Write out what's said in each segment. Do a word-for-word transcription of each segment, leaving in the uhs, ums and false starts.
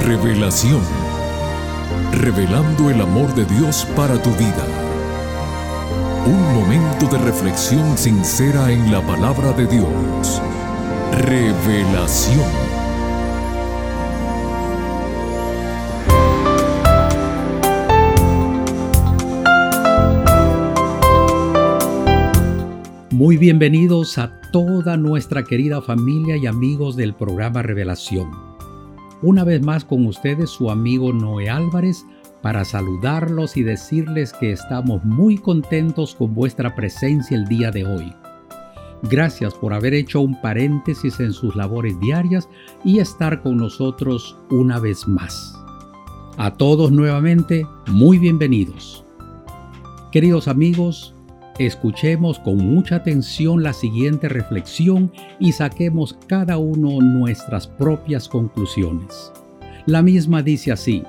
Revelación. Revelando el amor de Dios para tu vida. Un momento de reflexión sincera en la palabra de Dios. Revelación. Muy bienvenidos a toda nuestra querida familia y amigos del programa Revelación. Una vez más con ustedes su amigo Noé Álvarez para saludarlos y decirles que estamos muy contentos con vuestra presencia el día de hoy. Gracias por haber hecho un paréntesis en sus labores diarias y estar con nosotros una vez más. A todos nuevamente, muy bienvenidos. Queridos amigos, escuchemos con mucha atención la siguiente reflexión y saquemos cada uno nuestras propias conclusiones. La misma dice así: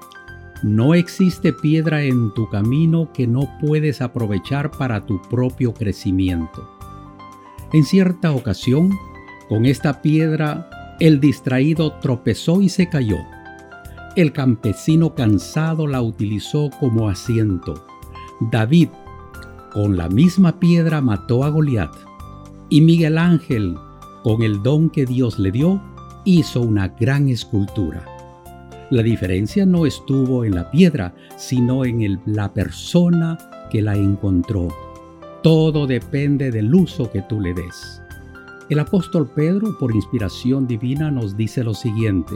no existe piedra en tu camino que no puedes aprovechar para tu propio crecimiento. En cierta ocasión, con esta piedra, el distraído tropezó y se cayó. El campesino cansado la utilizó como asiento. David, con la misma piedra mató a Goliat, y Miguel Ángel, con el don que Dios le dio, hizo una gran escultura. La diferencia no estuvo en la piedra, sino en el, la persona que la encontró. Todo depende del uso que tú le des. El apóstol Pedro, por inspiración divina, nos dice lo siguiente: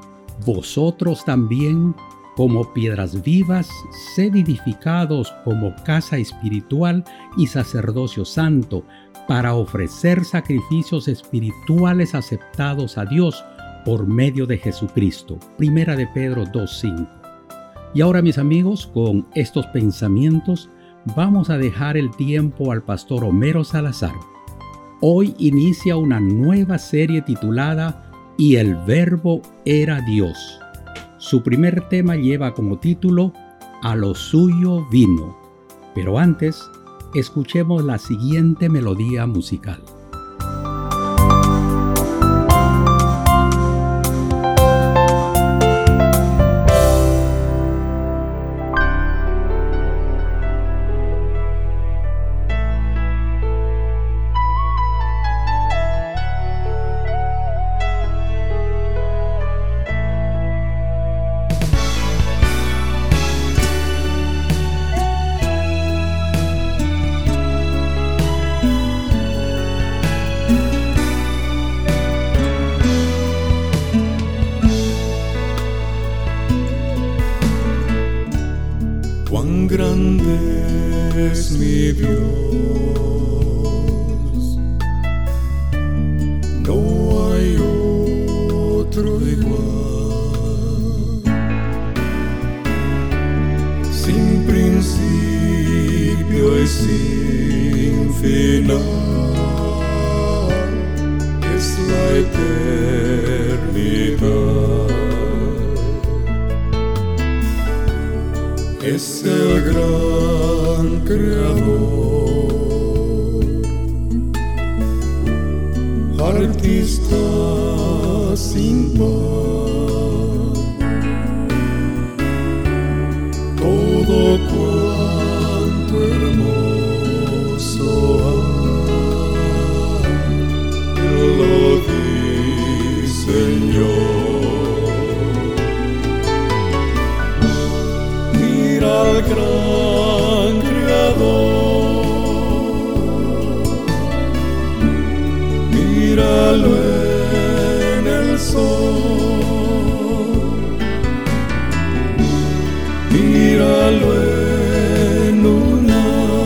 vosotros también, como piedras vivas, sed edificados como casa espiritual y sacerdocio santo, para ofrecer sacrificios espirituales aceptados a Dios por medio de Jesucristo. Primera de Pedro dos cinco. Y ahora, mis amigos, con estos pensamientos vamos a dejar el tiempo al pastor Homero Salazar. Hoy inicia una nueva serie titulada Y el Verbo era Dios. Su primer tema lleva como título A lo suyo vino. Pero antes, escuchemos la siguiente melodía musical. Cuán grande es mi Dios, no hay otro igual, sin principio y sin final, es la eternidad. Es el gran creador, artista sin par, todo cuanto hermoso hay, Él lo diseñó. Al gran creador, míralo en el sol, míralo en una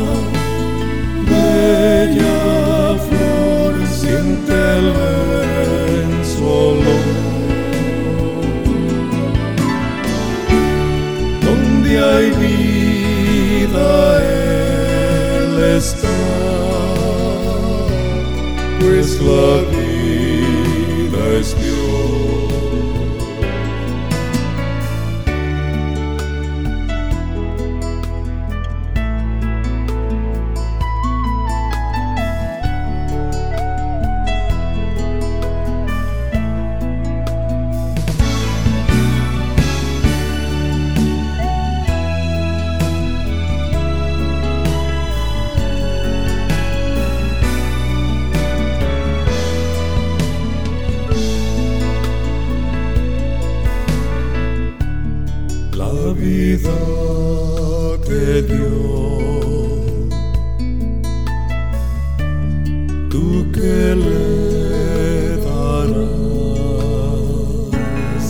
bella flor, siéntelo en su olor. Hay vida, Él está, pues la vida es Dios. ¿tú qué le darás?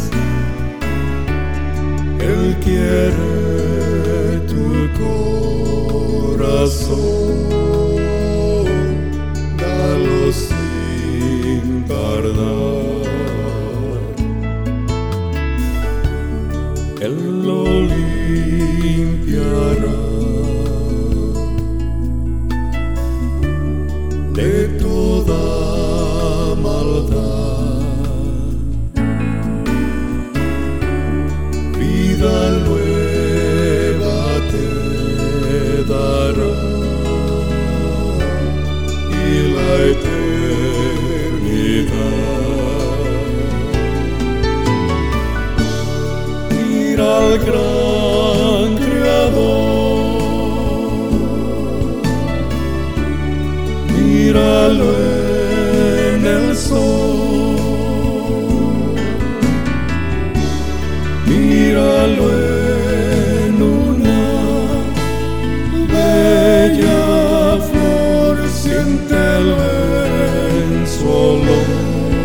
Él quiere tu corazón, dalo sin tardar. Él lo limpiará de toda maldad. Vida nueva te dará y la eternidad. Mira al gran Creador, míralo en el sol, míralo en una bella flor, siéntelo en su olor.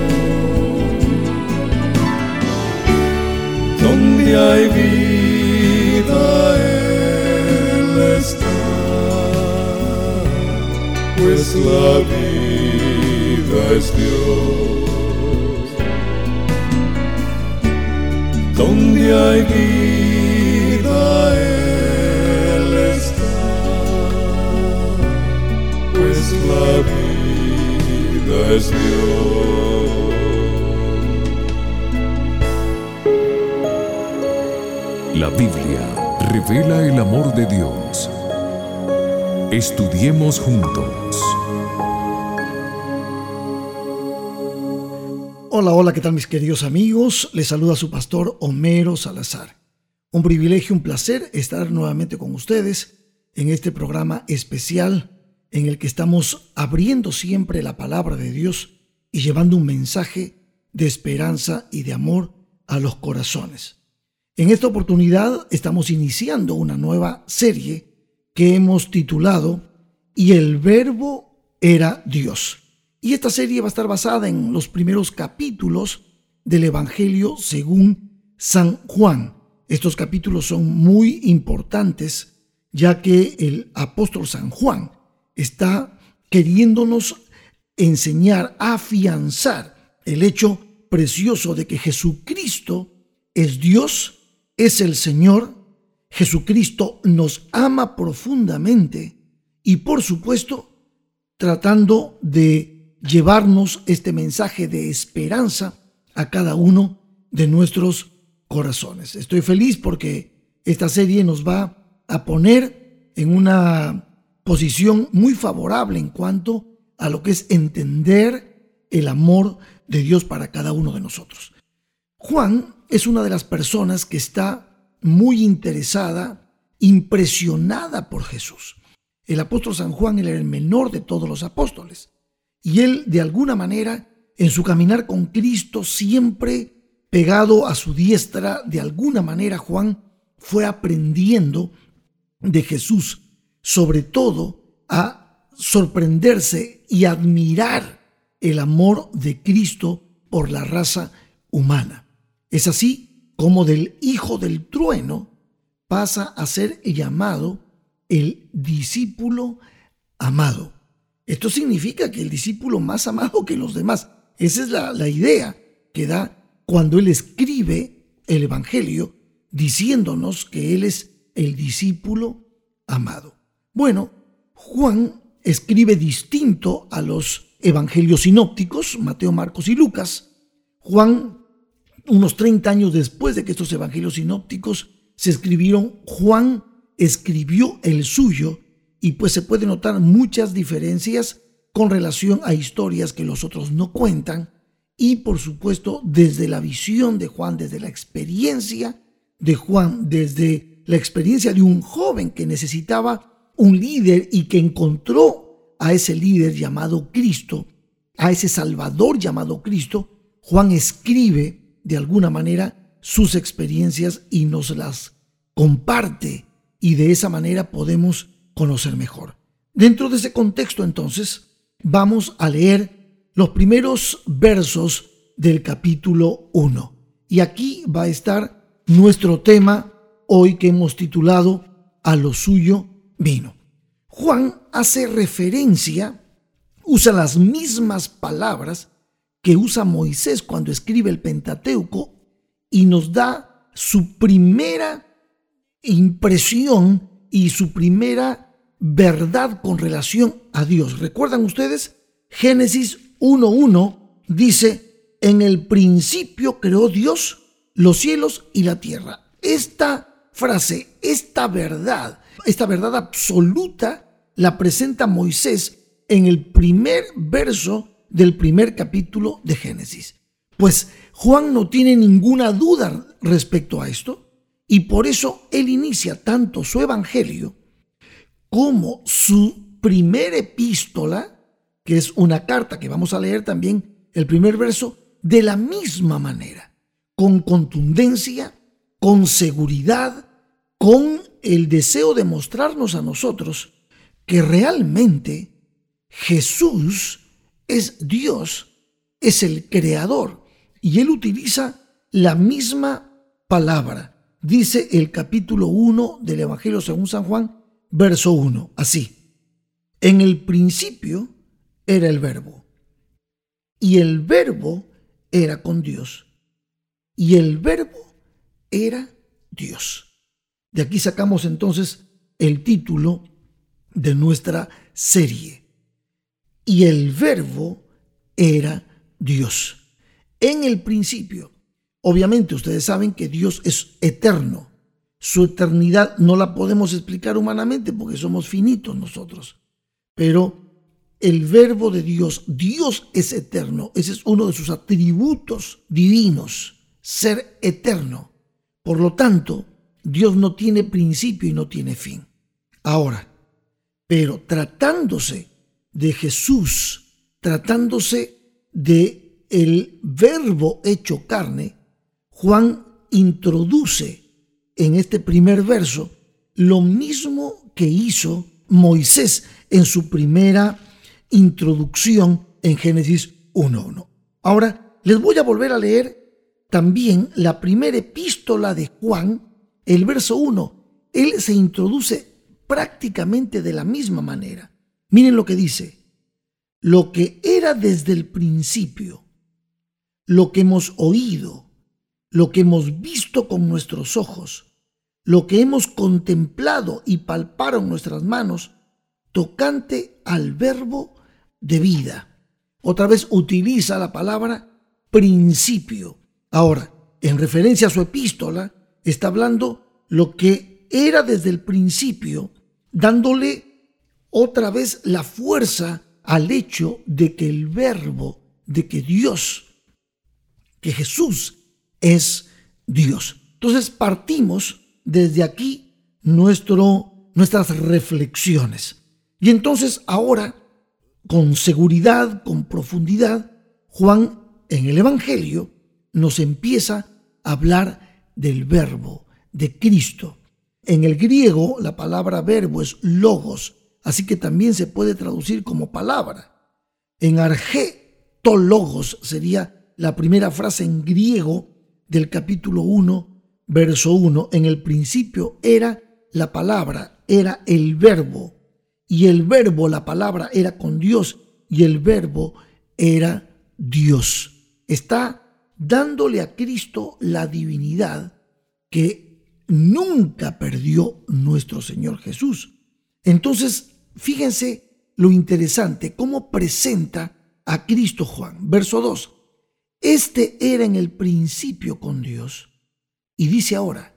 Donde hay vida, Él está, pues la vida es Dios. Donde hay vida, Él está, pues la vida es Dios. La Biblia revela el amor de Dios. Estudiemos juntos. Hola, hola, ¿qué tal mis queridos amigos? Les saluda su pastor Homero Salazar. Un privilegio, un placer estar nuevamente con ustedes en este programa especial en el que estamos abriendo siempre la palabra de Dios y llevando un mensaje de esperanza y de amor a los corazones. En esta oportunidad estamos iniciando una nueva serie que hemos titulado Y el Verbo era Dios. Y esta serie va a estar basada en los primeros capítulos del Evangelio según San Juan. Estos capítulos son muy importantes ya que el apóstol San Juan está queriéndonos enseñar, afianzar el hecho precioso de que Jesucristo es Dios, es el Señor. Jesucristo nos ama profundamente y, por supuesto, tratando de llevarnos este mensaje de esperanza a cada uno de nuestros corazones. Estoy feliz porque esta serie nos va a poner en una posición muy favorable en cuanto a lo que es entender el amor de Dios para cada uno de nosotros. Juan es una de las personas que está muy interesada, impresionada por Jesús. El apóstol San Juan, él era el menor de todos los apóstoles. Y él, de alguna manera, en su caminar con Cristo, siempre pegado a su diestra, de alguna manera Juan fue aprendiendo de Jesús, sobre todo a sorprenderse y admirar el amor de Cristo por la raza humana. Es así como del hijo del trueno pasa a ser llamado el discípulo amado. Esto significa que el discípulo más amado que los demás. Esa es la, la idea que da cuando él escribe el Evangelio diciéndonos que él es el discípulo amado. Bueno, Juan escribe distinto a los evangelios sinópticos, Mateo, Marcos y Lucas. Juan, unos treinta años después de que estos evangelios sinópticos se escribieron, Juan escribió el suyo y pues se puede notar muchas diferencias con relación a historias que los otros no cuentan y por supuesto desde la visión de Juan, desde la experiencia de Juan, desde la experiencia de un joven que necesitaba un líder y que encontró a ese líder llamado Cristo, a ese Salvador llamado Cristo. Juan escribe de alguna manera sus experiencias y nos las comparte y de esa manera podemos conocer mejor. Dentro de ese contexto entonces vamos a leer los primeros versos del capítulo uno. Y aquí va a estar nuestro tema hoy que hemos titulado A lo suyo vino. Juan hace referencia, usa las mismas palabras que usa Moisés cuando escribe el Pentateuco y nos da su primera impresión y su primera verdad con relación a Dios. ¿Recuerdan ustedes? Génesis uno uno dice: en el principio creó Dios los cielos y la tierra. Esta frase, esta verdad, esta verdad absoluta la presenta Moisés en el primer verso del primer capítulo de Génesis. Pues Juan no tiene ninguna duda respecto a esto y por eso él inicia tanto su evangelio como su primera epístola, que es una carta que vamos a leer también el primer verso, de la misma manera, con contundencia, con seguridad, con el deseo de mostrarnos a nosotros que realmente Jesús es Dios, es el creador, y él utiliza la misma palabra. Dice el capítulo uno del Evangelio según San Juan, verso uno, así: en el principio era el Verbo, y el Verbo era con Dios, y el Verbo era Dios. De aquí sacamos entonces el título de nuestra serie. Y el Verbo era Dios. En el principio, obviamente ustedes saben que Dios es eterno. Su eternidad no la podemos explicar humanamente porque somos finitos nosotros. Pero el Verbo de Dios, Dios es eterno. Ese es uno de sus atributos divinos, ser eterno. Por lo tanto, Dios no tiene principio y no tiene fin. Ahora, pero tratándose de Jesús, tratándose de el Verbo hecho carne, Juan introduce en este primer verso lo mismo que hizo Moisés en su primera introducción en Génesis uno uno. Ahora les voy a volver a leer también la primera epístola de Juan, el verso uno. Él se introduce prácticamente de la misma manera. Miren lo que dice: lo que era desde el principio, lo que hemos oído, lo que hemos visto con nuestros ojos, lo que hemos contemplado y palparon nuestras manos, tocante al Verbo de vida. Otra vez utiliza la palabra principio. Ahora, en referencia a su epístola, está hablando lo que era desde el principio, dándole otra vez la fuerza al hecho de que el Verbo, de que Dios, que Jesús es Dios. Entonces partimos desde aquí nuestro, nuestras reflexiones. Y entonces ahora, con seguridad, con profundidad, Juan en el Evangelio nos empieza a hablar del Verbo, de Cristo. En el griego la palabra verbo es logos, así que también se puede traducir como palabra. En argé, to logos sería la primera frase en griego del capítulo uno, verso uno. En el principio era la palabra, era el verbo, y el verbo, la palabra, era con Dios, y el verbo era Dios. Está dándole a Cristo la divinidad que nunca perdió nuestro Señor Jesús. Entonces, fíjense lo interesante, cómo presenta a Cristo Juan. Verso dos. Este era en el principio con Dios. Y dice ahora: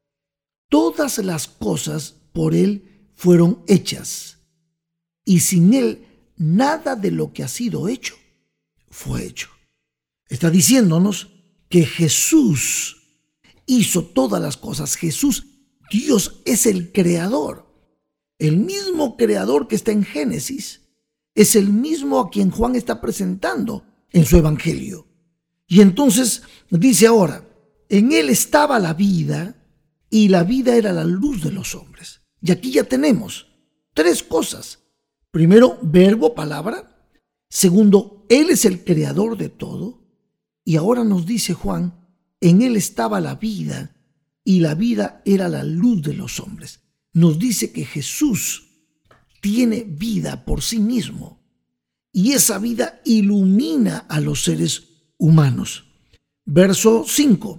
todas las cosas por Él fueron hechas, y sin Él nada de lo que ha sido hecho fue hecho. Está diciéndonos que Jesús hizo todas las cosas. Jesús, Dios, es el creador. El mismo creador que está en Génesis es el mismo a quien Juan está presentando en su evangelio. Y entonces dice ahora: en él estaba la vida, y la vida era la luz de los hombres. Y aquí ya tenemos tres cosas. Primero, verbo, palabra. Segundo, Él es el creador de todo. Y ahora nos dice Juan, en Él estaba la vida y la vida era la luz de los hombres. Nos dice que Jesús tiene vida por sí mismo y esa vida ilumina a los seres humanos. Verso cinco.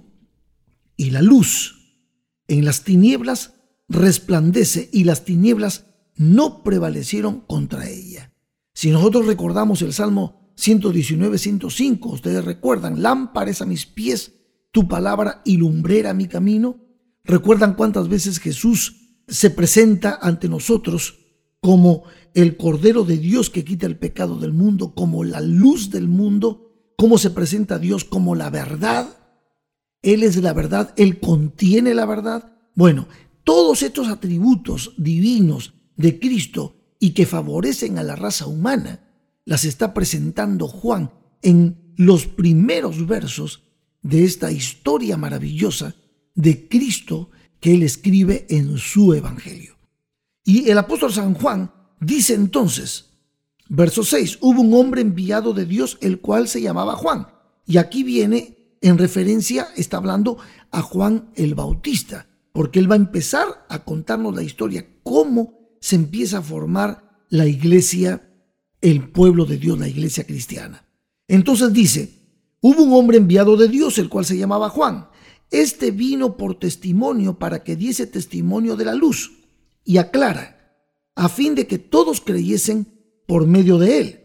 Y la luz en las tinieblas resplandece y las tinieblas no prevalecieron contra ella. Si nosotros recordamos el Salmo ciento diecinueve, ciento cinco, ustedes recuerdan, lámpara es a mis pies tu palabra y lumbrera mi camino. ¿Recuerdan cuántas veces Jesús se presenta ante nosotros como el Cordero de Dios que quita el pecado del mundo, como la luz del mundo? ¿Cómo se presenta a Dios? Como la verdad. Él es la verdad, Él contiene la verdad. Bueno, todos estos atributos divinos de Cristo y que favorecen a la raza humana, las está presentando Juan en los primeros versos de esta historia maravillosa de Cristo que él escribe en su evangelio. Y el apóstol San Juan dice entonces, verso seis, hubo un hombre enviado de Dios, el cual se llamaba Juan. Y aquí viene en referencia, está hablando a Juan el Bautista, porque él va a empezar a contarnos la historia, cómo se empieza a formar la iglesia, el pueblo de Dios, la iglesia cristiana. Entonces dice, hubo un hombre enviado de Dios, el cual se llamaba Juan. Este vino por testimonio para que diese testimonio de la luz y aclara, a fin de que todos creyesen por medio de él.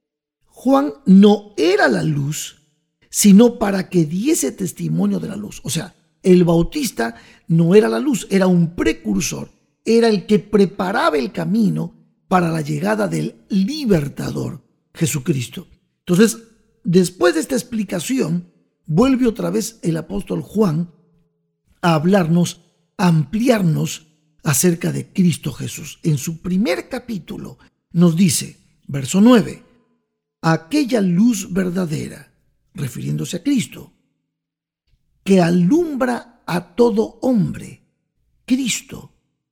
Juan no era la luz, sino para que diese testimonio de la luz. O sea, el Bautista no era la luz, era un precursor, era el que preparaba el camino para la llegada del libertador, Jesucristo. Entonces, después de esta explicación, vuelve otra vez el apóstol Juan a hablarnos, a ampliarnos acerca de Cristo Jesús. En su primer capítulo nos dice, verso nueve, aquella luz verdadera, refiriéndose a Cristo, que alumbra a todo hombre, Cristo,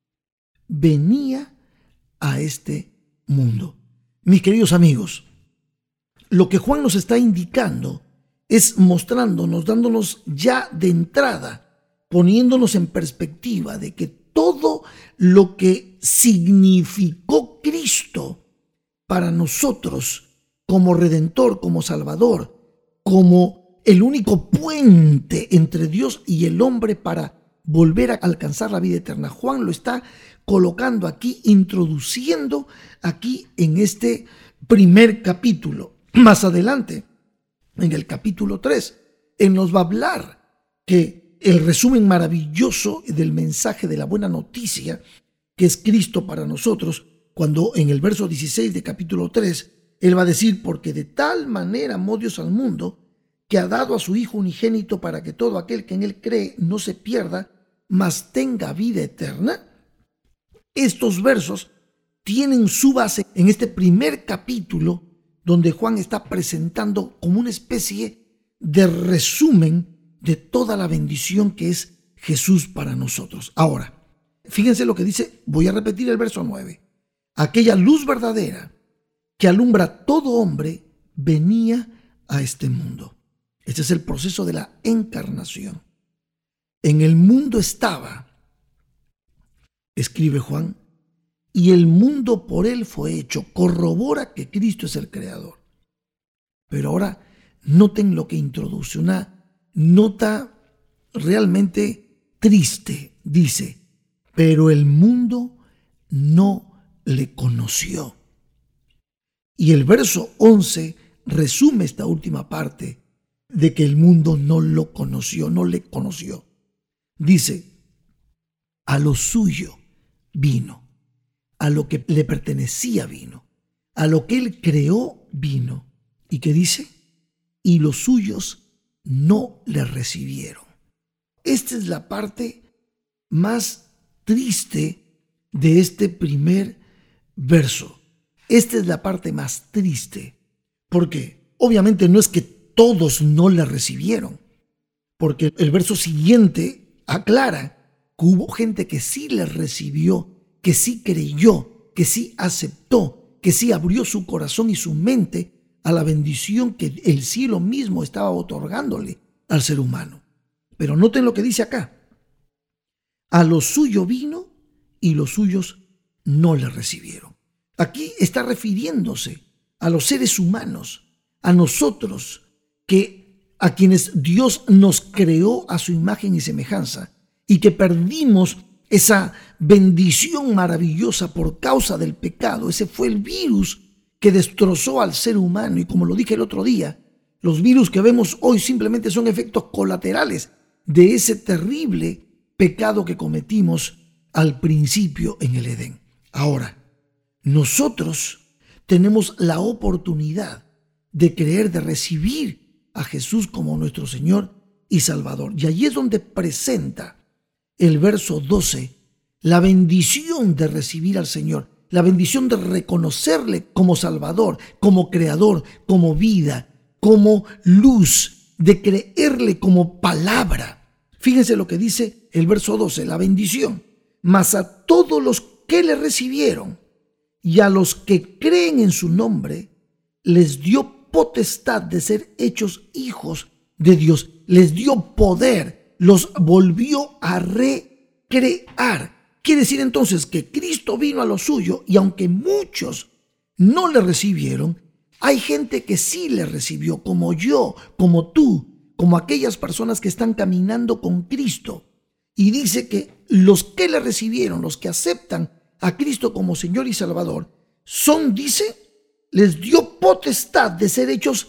venía a este mundo. Mis queridos amigos, lo que Juan nos está indicando es mostrándonos, dándonos ya de entrada, poniéndonos en perspectiva de que todo lo que significó Cristo para nosotros como Redentor, como Salvador, como el único puente entre Dios y el hombre para volver a alcanzar la vida eterna. Juan lo está colocando aquí, introduciendo aquí en este primer capítulo. Más adelante, en el capítulo tres, él nos va a hablar que el resumen maravilloso del mensaje de la buena noticia que es Cristo para nosotros, cuando en el verso dieciséis de capítulo tres, él va a decir, porque de tal manera amó Dios al mundo, que ha dado a su Hijo unigénito para que todo aquel que en él cree no se pierda, mas tenga vida eterna. Estos versos tienen su base en este primer capítulo, donde Juan está presentando como una especie de resumen de toda la bendición que es Jesús para nosotros. Ahora, fíjense lo que dice, voy a repetir el verso nueve. Aquella luz verdadera que alumbra a todo hombre venía a este mundo. Este es el proceso de la encarnación. En el mundo estaba, escribe Juan, y el mundo por él fue hecho. Corrobora que Cristo es el creador. Pero ahora noten lo que introduce, una nota realmente triste. Dice, pero el mundo no le conoció. Y el verso once resume esta última parte de que el mundo no lo conoció, no le conoció. Dice, a lo suyo vino, a lo que le pertenecía vino, a lo que él creó vino. ¿Y qué dice? Y los suyos no le recibieron. Esta es la parte más triste de este primer verso. Esta es la parte más triste, porque obviamente no es que todos no le recibieron, porque el verso siguiente aclara que hubo gente que sí le recibió, que sí creyó, que sí aceptó, que sí abrió su corazón y su mente a la bendición que el cielo mismo estaba otorgándole al ser humano. Pero noten lo que dice acá. A lo suyo vino y los suyos no le recibieron. Aquí está refiriéndose a los seres humanos, a nosotros, que a quienes Dios nos creó a su imagen y semejanza, y que perdimos esa bendición maravillosa por causa del pecado. Ese fue el virus que destrozó al ser humano, y como lo dije el otro día, los virus que vemos hoy simplemente son efectos colaterales de ese terrible pecado que cometimos al principio en el Edén. Ahora, nosotros tenemos la oportunidad de creer, de recibir a Jesús como nuestro Señor y Salvador. Y allí es donde presenta el verso doce la bendición de recibir al Señor, la bendición de reconocerle como Salvador, como Creador, como vida, como luz, de creerle como palabra. Fíjense lo que dice el verso doce, la bendición. Mas a todos los que le recibieron y a los que creen en su nombre, les dio potestad de ser hechos hijos de Dios. Les dio poder, los volvió a recrear. Quiere decir entonces que Cristo vino a lo suyo, y aunque muchos no le recibieron, hay gente que sí le recibió, como yo, como tú, como aquellas personas que están caminando con Cristo. Y dice que los que le recibieron, los que aceptan a Cristo como Señor y Salvador, son, dice, les dio potestad de ser hechos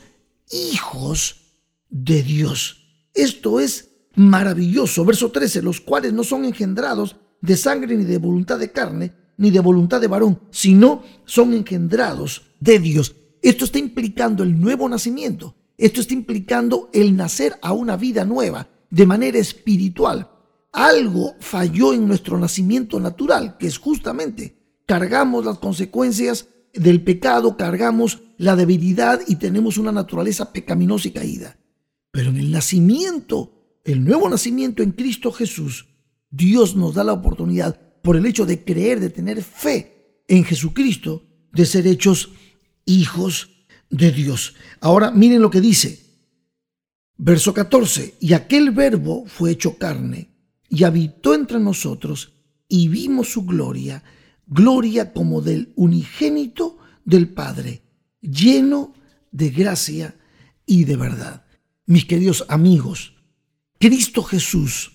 hijos de Dios. Esto es maravilloso. Verso trece, los cuales no son engendrados de sangre ni de voluntad de carne, ni de voluntad de varón, sino son engendrados de Dios. Esto está implicando el nuevo nacimiento. Esto está implicando el nacer a una vida nueva, de manera espiritual. Algo falló en nuestro nacimiento natural, que es justamente cargamos las consecuencias del pecado, cargamos la debilidad y tenemos una naturaleza pecaminosa y caída. Pero en el nacimiento, el nuevo nacimiento en Cristo Jesús, Dios nos da la oportunidad, por el hecho de creer, de tener fe en Jesucristo, de ser hechos hijos de Dios. Ahora miren lo que dice, verso catorce, y aquel verbo fue hecho carne y habitó entre nosotros y vimos su gloria, gloria como del unigénito del Padre, lleno de gracia y de verdad. Mis queridos amigos, Cristo Jesús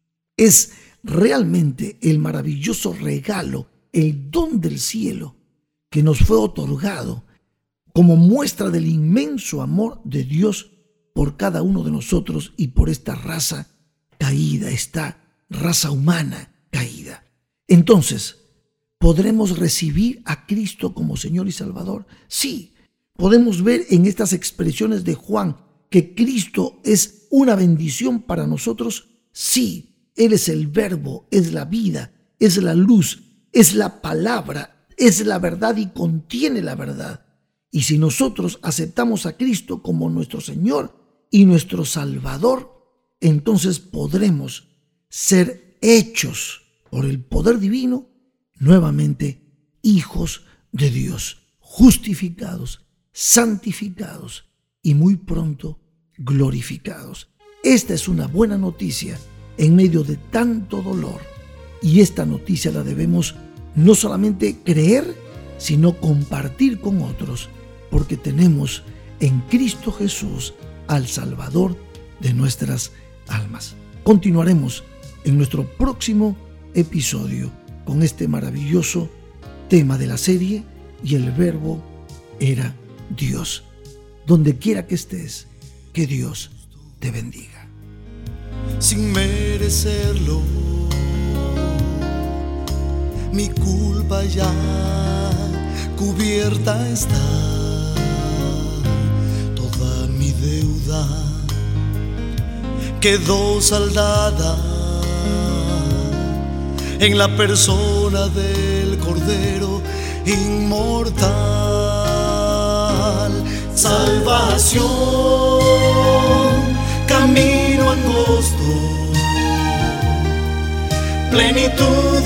es realmente el maravilloso regalo, el don del cielo que nos fue otorgado como muestra del inmenso amor de Dios por cada uno de nosotros y por esta raza caída, esta raza humana caída. Entonces, ¿podremos recibir a Cristo como Señor y Salvador? Sí, podemos ver en estas expresiones de Juan que Cristo es una bendición para nosotros. Sí, Él es el verbo, es la vida, es la luz, es la palabra, es la verdad y contiene la verdad. Y si nosotros aceptamos a Cristo como nuestro Señor y nuestro Salvador, entonces podremos ser hechos por el poder divino nuevamente hijos de Dios, justificados, santificados y muy pronto glorificados. Esta es una buena noticia en medio de tanto dolor, y esta noticia la debemos no solamente creer, sino compartir con otros, porque tenemos en Cristo Jesús al Salvador de nuestras almas. Continuaremos en nuestro próximo episodio con este maravilloso tema de la serie, y el verbo era Dios. Donde quiera que estés, que Dios te bendiga. Sin merecerlo, mi culpa ya cubierta está. Toda mi deuda quedó saldada en la persona del Cordero inmortal. Salvación, camino angosto, plenitud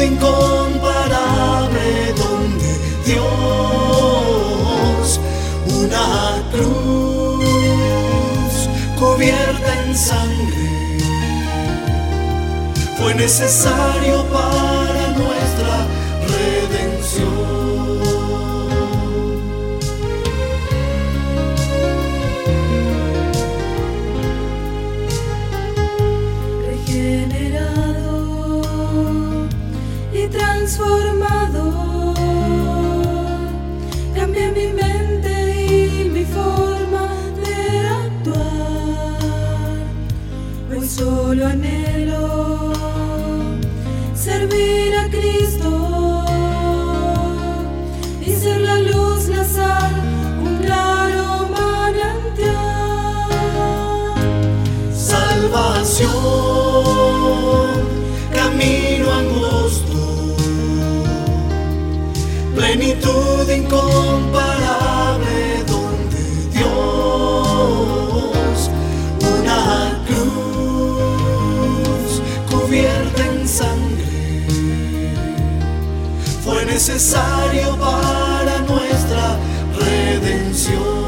incomparable donde Dios una cruz cubierta en sangre fue necesario para nuestra redención. Transformado, cambié mi mente y mi forma de actuar. Hoy solo anhelo servir a Cristo y ser la luz, la sal, un claro manantial. Salvación, camino angosto, plenitud incomparable donde Dios, una cruz cubierta en sangre, fue necesario para nuestra redención.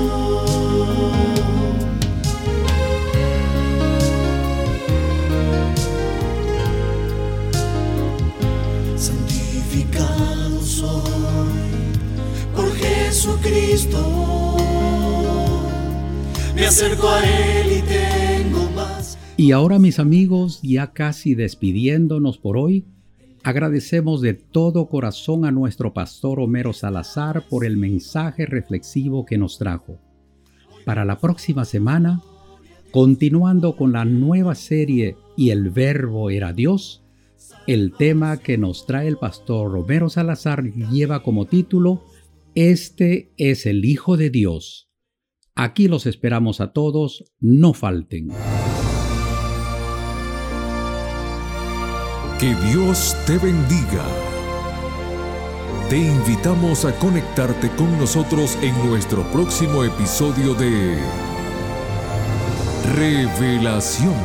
Santificado soy por Jesucristo, me acerco a Él y tengo más. Y ahora, mis amigos, ya casi despidiéndonos por hoy, agradecemos de todo corazón a nuestro pastor Homero Salazar por el mensaje reflexivo que nos trajo. Para la próxima semana, continuando con la nueva serie Y el Verbo era Dios, el tema que nos trae el pastor Homero Salazar lleva como título Este es el Hijo de Dios. Aquí los esperamos a todos, no falten. Que Dios te bendiga. Te invitamos a conectarte con nosotros en nuestro próximo episodio de Revelación.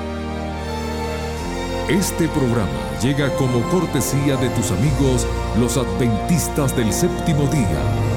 Este programa llega como cortesía de tus amigos los adventistas del séptimo día.